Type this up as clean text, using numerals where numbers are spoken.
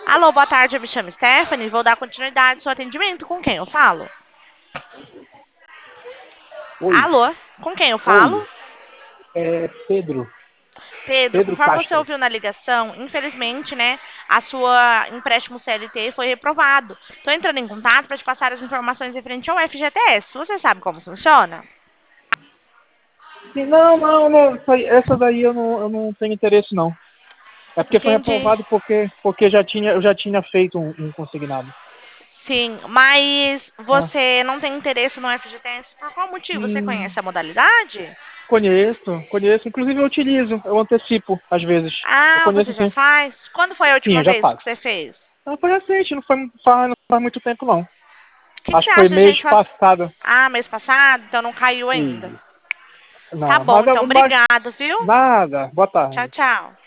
Alô, boa tarde, eu me chamo Stephanie, vou dar continuidade ao seu atendimento. Com quem eu falo? Oi, Alô, com quem eu oi, falo? é Pedro, Pedro, Pedro conforme você Castro. ouviu na ligação, infelizmente, né, a sua empréstimo CLT foi reprovado. Estou entrando em contato para te passar as informações referente ao FGTS. Você sabe como funciona? Não, essa daí eu não tenho interesse não. É porque foi Entendi. reprovado porque eu já tinha feito um consignado. Sim, mas Ah, você não tem interesse no FGTS por qual motivo? Você hum, conhece a modalidade? conheço, inclusive eu antecipo às vezes. Eu Ah, você conheço já sim, faz? Quando foi a sim, última eu já vez faço. que você fez? Não foi recente, não faz muito tempo não. O que você Acho que foi acha, mês gente? passado. Ah, mês passado, então não caiu ainda. E, Tá não, bom, então mas obrigado, viu? nada, boa Tchau, tarde. tchau.